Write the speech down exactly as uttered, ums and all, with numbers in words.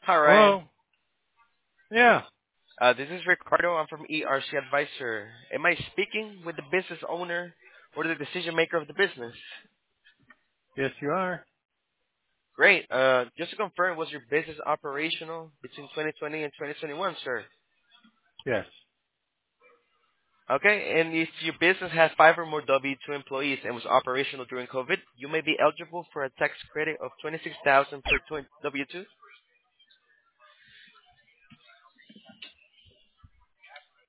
Hi, Ryan. Hello? Yeah. Uh, this is Ricardo. I'm from E R C Advisor. Am I speaking with the business owner or the decision maker of the business? Yes, you are. Great. Uh, just to confirm, was your business operational between twenty twenty and twenty twenty-one, sir? Yes. Okay. And if your business has five or more W two employees and was operational during COVID, you may be eligible for a tax credit of twenty-six thousand dollars per W two.